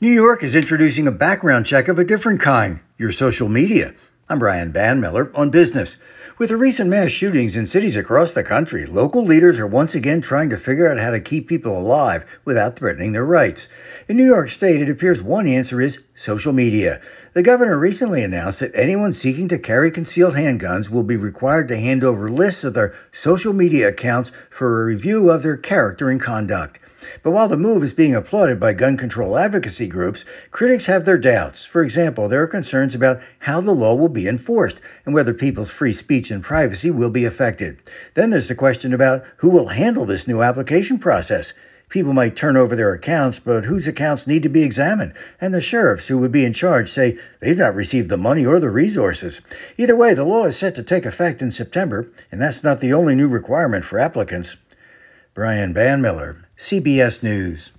New York is introducing a background check of a different kind, your social media. I'm Brian Banmiller on Business. With the recent mass shootings in cities across the country, local leaders are once again trying to figure out how to keep people alive without threatening their rights. In New York State, it appears one answer is social media. The governor recently announced that anyone seeking to carry concealed handguns will be required to hand over lists of their social media accounts for a review of their character and conduct. But while the move is being applauded by gun control advocacy groups, critics have their doubts. For example, there are concerns about how the law will be enforced and whether people's free speech and privacy will be affected. Then there's the question about who will handle this new application process. People might turn over their accounts, but whose accounts need to be examined? And the sheriffs who would be in charge say they've not received the money or the resources. Either way, the law is set to take effect in September, and that's not the only new requirement for applicants. Brian Banmiller, CBS News.